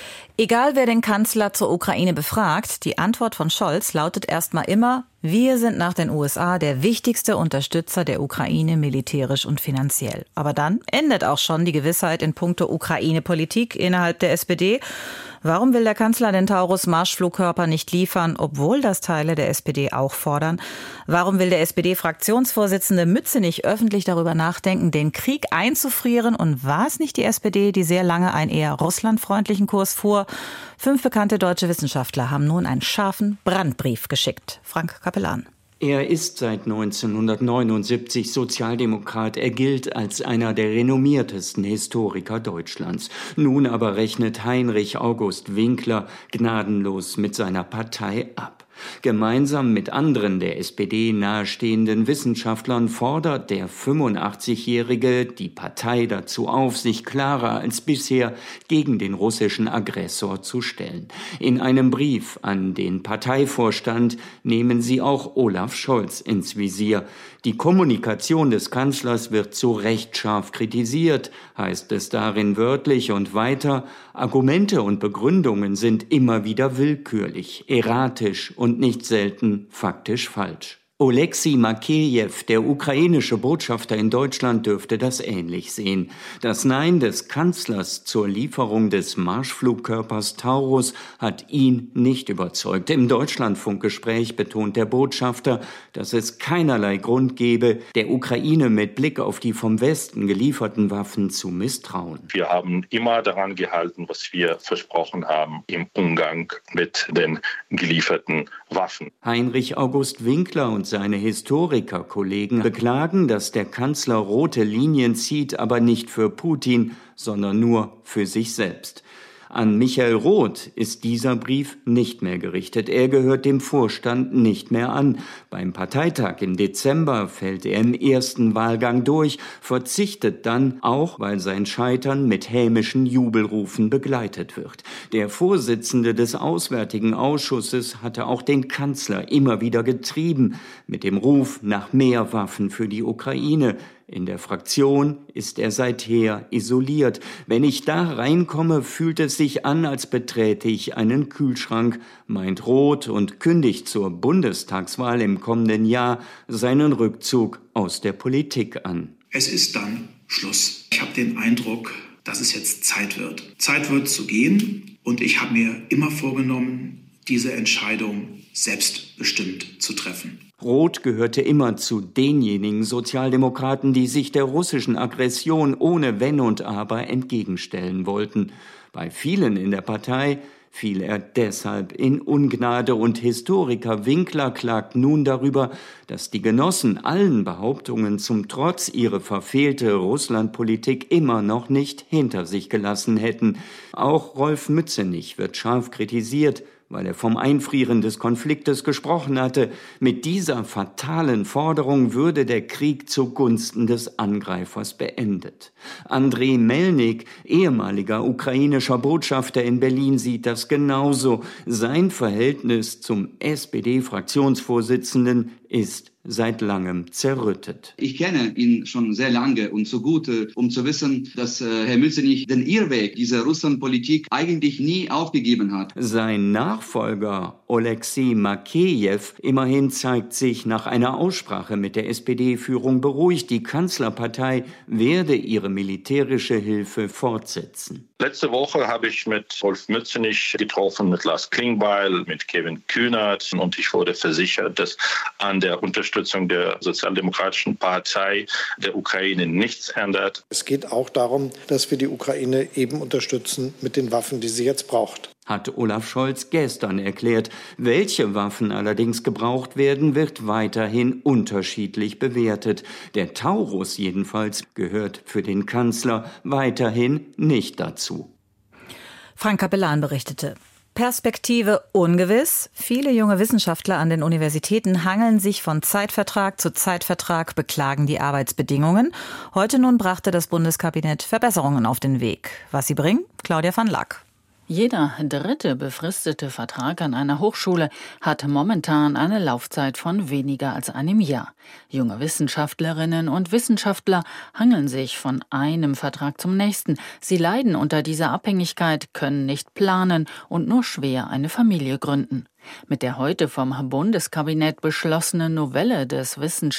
Egal wer den Kanzler zur Ukraine befragt, die Antwort von Scholz lautet erstmal immer: Wir sind nach den U S A der wichtigste Unterstützer der Ukraine militärisch und finanziell. Aber dann endet auch schon die Gewissheit in puncto Ukraine-Politik innerhalb der S P D. Warum will der Kanzler den Taurus-Marschflugkörper nicht liefern, obwohl das Teile der S P D auch fordern? Warum will der S P D-Fraktionsvorsitzende Mütze nicht öffentlich darüber nachdenken, den Krieg einzufrieren? Und war es nicht die S P D, die sehr lange einen eher russlandfreundlichen Kurs fuhr? Fünf bekannte deutsche Wissenschaftler haben nun einen scharfen Brandbrief geschickt. Frank Kapellan. Er ist seit neunzehnhundertneunundsiebzig Sozialdemokrat. Er gilt als einer der renommiertesten Historiker Deutschlands. Nun aber rechnet Heinrich August Winkler gnadenlos mit seiner Partei ab. Gemeinsam mit anderen der S P D nahestehenden Wissenschaftlern fordert der fünfundachtzigjährige die Partei dazu auf, sich klarer als bisher gegen den russischen Aggressor zu stellen. In einem Brief an den Parteivorstand nehmen sie auch Olaf Scholz ins Visier. Die Kommunikation des Kanzlers wird zu Recht scharf kritisiert, heißt es darin wörtlich, und weiter: Argumente und Begründungen sind immer wieder willkürlich, erratisch und nicht selten faktisch falsch. Oleksiy Makejew, der ukrainische Botschafter in Deutschland, dürfte das ähnlich sehen. Das Nein des Kanzlers zur Lieferung des Marschflugkörpers Taurus hat ihn nicht überzeugt. Im Deutschlandfunkgespräch betont der Botschafter, dass es keinerlei Grund gebe, der Ukraine mit Blick auf die vom Westen gelieferten Waffen zu misstrauen. Wir haben immer daran gehalten, was wir versprochen haben im Umgang mit den gelieferten Waffen. Heinrich August Winkler und seine Historikerkollegen beklagen, dass der Kanzler rote Linien zieht, aber nicht für Putin, sondern nur für sich selbst. An Michael Roth ist dieser Brief nicht mehr gerichtet. Er gehört dem Vorstand nicht mehr an. Beim Parteitag im Dezember fällt er im ersten Wahlgang durch, verzichtet dann, auch weil sein Scheitern mit hämischen Jubelrufen begleitet wird. Der Vorsitzende des Auswärtigen Ausschusses hatte auch den Kanzler immer wieder getrieben, mit dem Ruf nach mehr Waffen für die Ukraine. In der Fraktion ist er seither isoliert. Wenn ich da reinkomme, fühlt es sich an, als beträte ich einen Kühlschrank, meint Roth und kündigt zur Bundestagswahl im kommenden Jahr seinen Rückzug aus der Politik an. Es ist dann Schluss. Ich habe den Eindruck, dass es jetzt Zeit wird. Zeit wird zu gehen und ich habe mir immer vorgenommen, diese Entscheidung selbstbestimmt zu treffen. Roth gehörte immer zu denjenigen Sozialdemokraten, die sich der russischen Aggression ohne Wenn und Aber entgegenstellen wollten. Bei vielen in der Partei fiel er deshalb in Ungnade und Historiker Winkler klagt nun darüber, dass die Genossen allen Behauptungen zum Trotz ihre verfehlte Russlandpolitik immer noch nicht hinter sich gelassen hätten. Auch Rolf Mützenich wird scharf kritisiert, weil er vom Einfrieren des Konfliktes gesprochen hatte. Mit dieser fatalen Forderung würde der Krieg zugunsten des Angreifers beendet. Andrei Melnik, ehemaliger ukrainischer Botschafter in Berlin, sieht das genauso. Sein Verhältnis zum S P D-Fraktionsvorsitzenden ist seit langem zerrüttet. Ich kenne ihn schon sehr lange und so gut, um zu wissen, dass äh, Herr Mützenich den Irrweg dieser Russlandpolitik eigentlich nie aufgegeben hat. Sein Nachfolger Oleksiy Makejew immerhin zeigt sich nach einer Aussprache mit der S P D-Führung beruhigt. Die Kanzlerpartei werde ihre militärische Hilfe fortsetzen. Letzte Woche habe ich mit Rolf Mützenich getroffen, mit Lars Klingbeil, mit Kevin Kühnert und ich wurde versichert, dass an der Unterstützung der Sozialdemokratischen Partei der Ukraine nichts ändert. Es geht auch darum, dass wir die Ukraine eben unterstützen mit den Waffen, die sie jetzt braucht. Hat Olaf Scholz gestern erklärt. Welche Waffen allerdings gebraucht werden, wird weiterhin unterschiedlich bewertet. Der Taurus jedenfalls gehört für den Kanzler weiterhin nicht dazu. Frank Capellan berichtete. Perspektive ungewiss. Viele junge Wissenschaftler an den Universitäten hangeln sich von Zeitvertrag zu Zeitvertrag, beklagen die Arbeitsbedingungen. Heute nun brachte das Bundeskabinett Verbesserungen auf den Weg. Was sie bringen? Claudia van Lack. Jeder dritte befristete Vertrag an einer Hochschule hat momentan eine Laufzeit von weniger als einem Jahr. Junge Wissenschaftlerinnen und Wissenschaftler hangeln sich von einem Vertrag zum nächsten. Sie leiden unter dieser Abhängigkeit, können nicht planen und nur schwer eine Familie gründen. Mit der heute vom Bundeskabinett beschlossenen Novelle des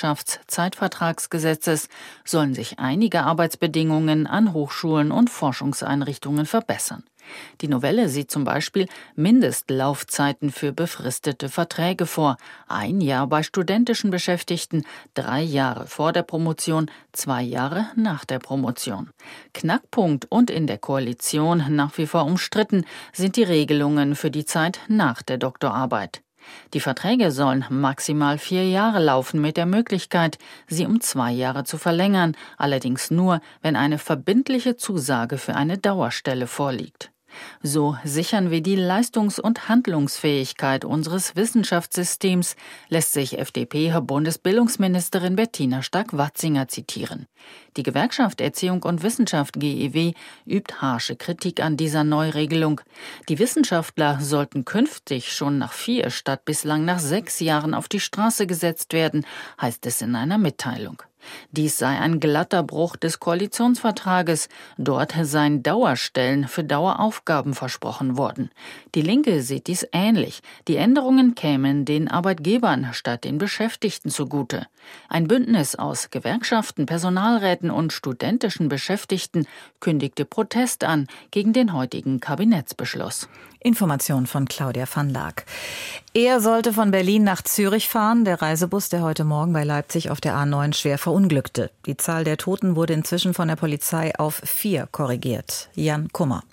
Wissenschaftszeitvertragsgesetzes sollen sich einige Arbeitsbedingungen an Hochschulen und Forschungseinrichtungen verbessern. Die Novelle sieht zum Beispiel Mindestlaufzeiten für befristete Verträge vor. Ein Jahr bei studentischen Beschäftigten, drei Jahre vor der Promotion, zwei Jahre nach der Promotion. Knackpunkt und in der Koalition nach wie vor umstritten sind die Regelungen für die Zeit nach der Doktorarbeit. Die Verträge sollen maximal vier Jahre laufen mit der Möglichkeit, sie um zwei Jahre zu verlängern, allerdings nur, wenn eine verbindliche Zusage für eine Dauerstelle vorliegt. So sichern wir die Leistungs- und Handlungsfähigkeit unseres Wissenschaftssystems, lässt sich F D P-Bundesbildungsministerin Bettina Stark-Watzinger zitieren. Die Gewerkschaft Erziehung und Wissenschaft G E W übt harsche Kritik an dieser Neuregelung. Die Wissenschaftler sollten künftig schon nach vier statt bislang nach sechs Jahren auf die Straße gesetzt werden, heißt es in einer Mitteilung. Dies sei ein glatter Bruch des Koalitionsvertrages. Dort seien Dauerstellen für Daueraufgaben versprochen worden. Die Linke sieht dies ähnlich. Die Änderungen kämen den Arbeitgebern statt den Beschäftigten zugute. Ein Bündnis aus Gewerkschaften, Personalräten und studentischen Beschäftigten kündigte Protest an gegen den heutigen Kabinettsbeschluss. Information von Claudia van Laak. Er sollte von Berlin nach Zürich fahren, der Reisebus, der heute Morgen bei Leipzig auf der A neun schwer verunglückte. Die Zahl der Toten wurde inzwischen von der Polizei auf vier korrigiert. Jan Kummer.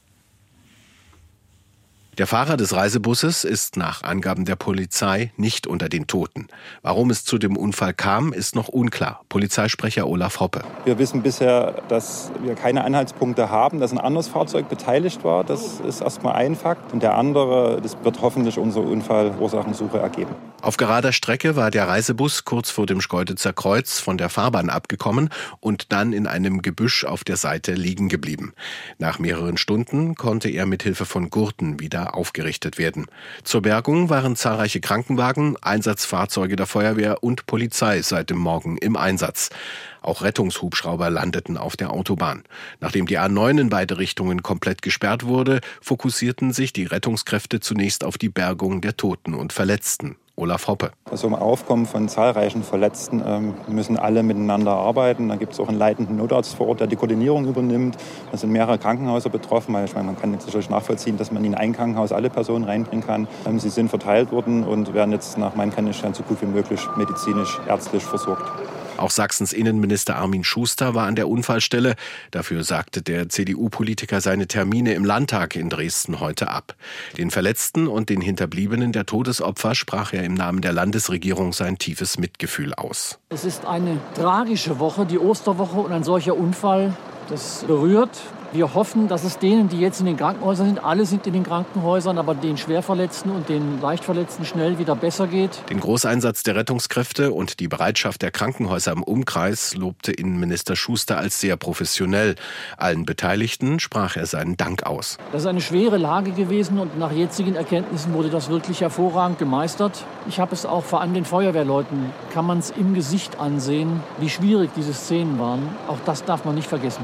Der Fahrer des Reisebusses ist nach Angaben der Polizei nicht unter den Toten. Warum es zu dem Unfall kam, ist noch unklar. Polizeisprecher Olaf Hoppe. Wir wissen bisher, dass wir keine Anhaltspunkte haben, dass ein anderes Fahrzeug beteiligt war. Das ist erstmal ein Fakt. Und der andere, das wird hoffentlich unsere Unfallursachensuche ergeben. Auf gerader Strecke war der Reisebus kurz vor dem Schkeuditzer Kreuz von der Fahrbahn abgekommen und dann in einem Gebüsch auf der Seite liegen geblieben. Nach mehreren Stunden konnte er mit Hilfe von Gurten wieder aufgerichtet werden. Zur Bergung waren zahlreiche Krankenwagen, Einsatzfahrzeuge der Feuerwehr und Polizei seit dem Morgen im Einsatz. Auch Rettungshubschrauber landeten auf der Autobahn. Nachdem die A neun in beide Richtungen komplett gesperrt wurde, fokussierten sich die Rettungskräfte zunächst auf die Bergung der Toten und Verletzten. Olaf Hoppe. Also im Aufkommen von zahlreichen Verletzten ähm, müssen alle miteinander arbeiten. Da gibt es auch einen leitenden Notarzt vor Ort, der die Koordinierung übernimmt. Da sind mehrere Krankenhäuser betroffen, weil ich meine, man kann jetzt natürlich nachvollziehen, dass man in ein Krankenhaus alle Personen reinbringen kann. Ähm, sie sind verteilt worden und werden jetzt nach meinem Kenntnisstand so gut wie möglich medizinisch, ärztlich versorgt. Auch Sachsens Innenminister Armin Schuster war an der Unfallstelle. Dafür sagte der C D U-Politiker seine Termine im Landtag in Dresden heute ab. Den Verletzten und den Hinterbliebenen der Todesopfer sprach er im Namen der Landesregierung sein tiefes Mitgefühl aus. Es ist eine tragische Woche, die Osterwoche, und ein solcher Unfall, das berührt. Wir hoffen, dass es denen, die jetzt in den Krankenhäusern sind, alle sind in den Krankenhäusern, aber den Schwerverletzten und den Leichtverletzten schnell wieder besser geht. Den Großeinsatz der Rettungskräfte und die Bereitschaft der Krankenhäuser im Umkreis lobte Innenminister Schuster als sehr professionell. Allen Beteiligten sprach er seinen Dank aus. Das ist eine schwere Lage gewesen und nach jetzigen Erkenntnissen wurde das wirklich hervorragend gemeistert. Ich habe es auch vor allem den Feuerwehrleuten, kann man es im Gesicht ansehen, wie schwierig diese Szenen waren. Auch das darf man nicht vergessen.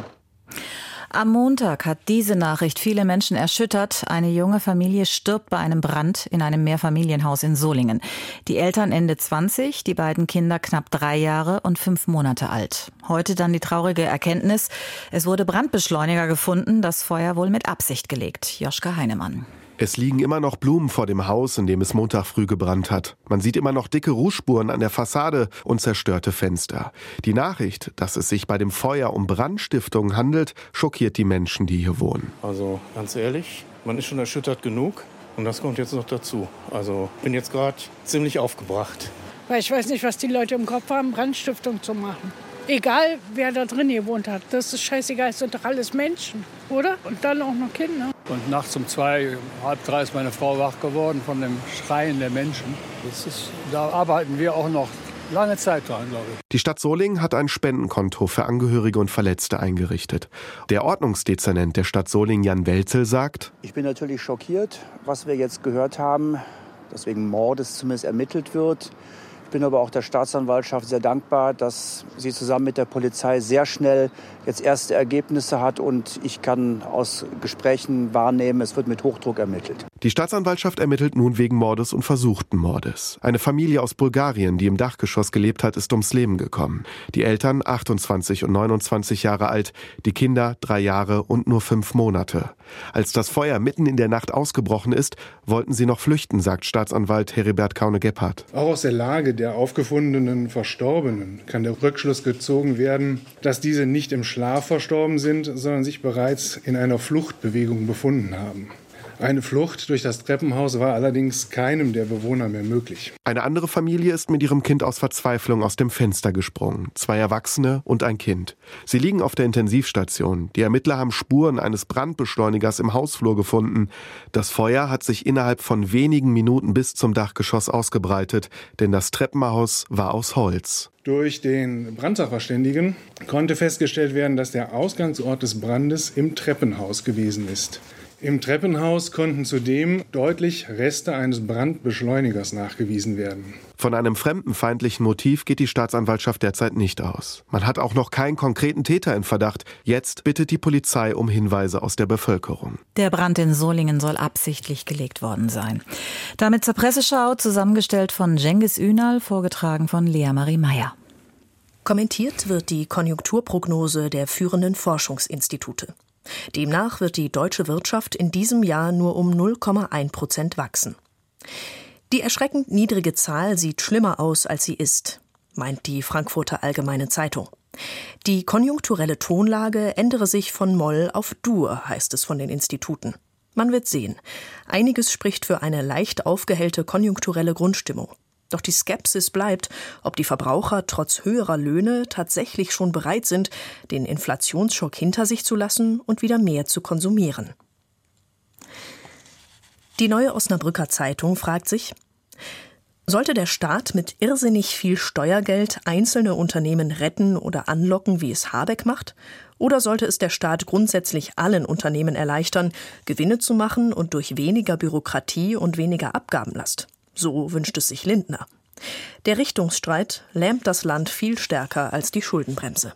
Am Montag hat diese Nachricht viele Menschen erschüttert. Eine junge Familie stirbt bei einem Brand in einem Mehrfamilienhaus in Solingen. Die Eltern Ende zwanzig, die beiden Kinder knapp drei Jahre und fünf Monate alt. Heute dann die traurige Erkenntnis: Es wurde Brandbeschleuniger gefunden, das Feuer wohl mit Absicht gelegt. Joschka Heinemann. Es liegen immer noch Blumen vor dem Haus, in dem es Montag früh gebrannt hat. Man sieht immer noch dicke Rußspuren an der Fassade und zerstörte Fenster. Die Nachricht, dass es sich bei dem Feuer um Brandstiftung handelt, schockiert die Menschen, die hier wohnen. Also ganz ehrlich, man ist schon erschüttert genug und das kommt jetzt noch dazu. Also bin jetzt gerade ziemlich aufgebracht. Weil ich weiß nicht, was die Leute im Kopf haben, Brandstiftung zu machen. Egal, wer da drin gewohnt hat, das ist scheißegal, es sind doch alles Menschen, oder? Und dann auch noch Kinder. Und nachts um zwei, halb drei ist meine Frau wach geworden von dem Schreien der Menschen. Das ist, da arbeiten wir auch noch lange Zeit dran, glaube ich. Die Stadt Solingen hat ein Spendenkonto für Angehörige und Verletzte eingerichtet. Der Ordnungsdezernent der Stadt Solingen, Jan Welzel, sagt: Ich bin natürlich schockiert, was wir jetzt gehört haben, dass wegen Mordes zumindest ermittelt wird. Ich bin aber auch der Staatsanwaltschaft sehr dankbar, dass sie zusammen mit der Polizei sehr schnell jetzt erste Ergebnisse hat und ich kann aus Gesprächen wahrnehmen, es wird mit Hochdruck ermittelt. Die Staatsanwaltschaft ermittelt nun wegen Mordes und versuchten Mordes. Eine Familie aus Bulgarien, die im Dachgeschoss gelebt hat, ist ums Leben gekommen. Die Eltern achtundzwanzig und neunundzwanzig Jahre alt, die Kinder drei Jahre und nur fünf Monate. Als das Feuer mitten in der Nacht ausgebrochen ist, wollten sie noch flüchten, sagt Staatsanwalt Heribert Kaune-Gebhardt. Auch aus der Lage der aufgefundenen Verstorbenen kann der Rückschluss gezogen werden, dass diese nicht im Schlaf verstorben sind, sondern sich bereits in einer Fluchtbewegung befunden haben. Eine Flucht durch das Treppenhaus war allerdings keinem der Bewohner mehr möglich. Eine andere Familie ist mit ihrem Kind aus Verzweiflung aus dem Fenster gesprungen. Zwei Erwachsene und ein Kind. Sie liegen auf der Intensivstation. Die Ermittler haben Spuren eines Brandbeschleunigers im Hausflur gefunden. Das Feuer hat sich innerhalb von wenigen Minuten bis zum Dachgeschoss ausgebreitet, denn das Treppenhaus war aus Holz. Durch den Brandsachverständigen konnte festgestellt werden, dass der Ausgangsort des Brandes im Treppenhaus gewesen ist. Im Treppenhaus konnten zudem deutlich Reste eines Brandbeschleunigers nachgewiesen werden. Von einem fremdenfeindlichen Motiv geht die Staatsanwaltschaft derzeit nicht aus. Man hat auch noch keinen konkreten Täter in Verdacht. Jetzt bittet die Polizei um Hinweise aus der Bevölkerung. Der Brand in Solingen soll absichtlich gelegt worden sein. Damit zur Presseschau, zusammengestellt von Cengiz Ünal, vorgetragen von Lea Marie Meyer. Kommentiert wird die Konjunkturprognose der führenden Forschungsinstitute. Demnach wird die deutsche Wirtschaft in diesem Jahr nur um null Komma eins Prozent wachsen. Die erschreckend niedrige Zahl sieht schlimmer aus, als sie ist, meint die Frankfurter Allgemeine Zeitung. Die konjunkturelle Tonlage ändere sich von Moll auf Dur, heißt es von den Instituten. Man wird sehen. Einiges spricht für eine leicht aufgehellte konjunkturelle Grundstimmung. Doch die Skepsis bleibt, ob die Verbraucher trotz höherer Löhne tatsächlich schon bereit sind, den Inflationsschock hinter sich zu lassen und wieder mehr zu konsumieren. Die Neue Osnabrücker Zeitung fragt sich: Sollte der Staat mit irrsinnig viel Steuergeld einzelne Unternehmen retten oder anlocken, wie es Habeck macht? Oder sollte es der Staat grundsätzlich allen Unternehmen erleichtern, Gewinne zu machen und durch weniger Bürokratie und weniger Abgabenlast? So wünscht es sich Lindner. Der Richtungsstreit lähmt das Land viel stärker als die Schuldenbremse.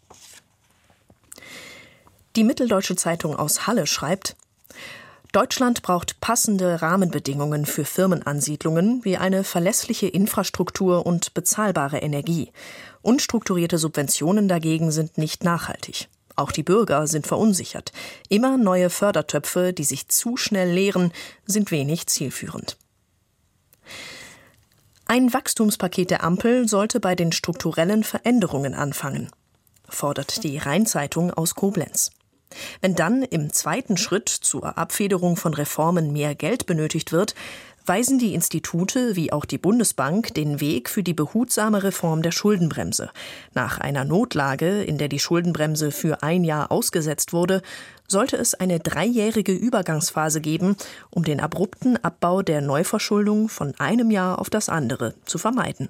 Die Mitteldeutsche Zeitung aus Halle schreibt: Deutschland braucht passende Rahmenbedingungen für Firmenansiedlungen wie eine verlässliche Infrastruktur und bezahlbare Energie. Unstrukturierte Subventionen dagegen sind nicht nachhaltig. Auch die Bürger sind verunsichert. Immer neue Fördertöpfe, die sich zu schnell leeren, sind wenig zielführend. Ein Wachstumspaket der Ampel sollte bei den strukturellen Veränderungen anfangen, fordert die Rhein-Zeitung aus Koblenz. Wenn dann im zweiten Schritt zur Abfederung von Reformen mehr Geld benötigt wird, weisen die Institute wie auch die Bundesbank den Weg für die behutsame Reform der Schuldenbremse. Nach einer Notlage, in der die Schuldenbremse für ein Jahr ausgesetzt wurde, sollte es eine dreijährige Übergangsphase geben, um den abrupten Abbau der Neuverschuldung von einem Jahr auf das andere zu vermeiden.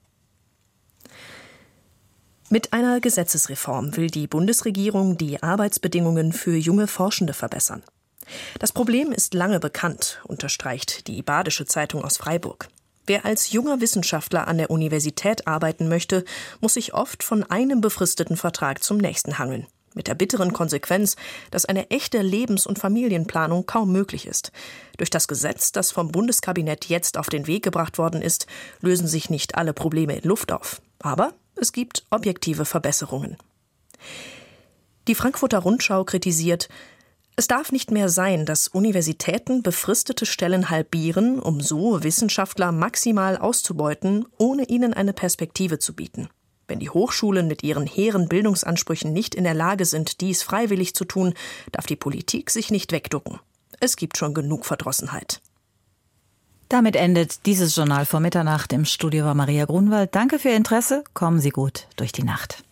Mit einer Gesetzesreform will die Bundesregierung die Arbeitsbedingungen für junge Forschende verbessern. Das Problem ist lange bekannt, unterstreicht die Badische Zeitung aus Freiburg. Wer als junger Wissenschaftler an der Universität arbeiten möchte, muss sich oft von einem befristeten Vertrag zum nächsten hangeln. Mit der bitteren Konsequenz, dass eine echte Lebens- und Familienplanung kaum möglich ist. Durch das Gesetz, das vom Bundeskabinett jetzt auf den Weg gebracht worden ist, lösen sich nicht alle Probleme in Luft auf. Aber es gibt objektive Verbesserungen. Die Frankfurter Rundschau kritisiert: Es darf nicht mehr sein, dass Universitäten befristete Stellen halbieren, um so Wissenschaftler maximal auszubeuten, ohne ihnen eine Perspektive zu bieten. Wenn die Hochschulen mit ihren hehren Bildungsansprüchen nicht in der Lage sind, dies freiwillig zu tun, darf die Politik sich nicht wegducken. Es gibt schon genug Verdrossenheit. Damit endet dieses Journal vor Mitternacht. Im Studio war Maria Grunwald. Danke für Ihr Interesse. Kommen Sie gut durch die Nacht.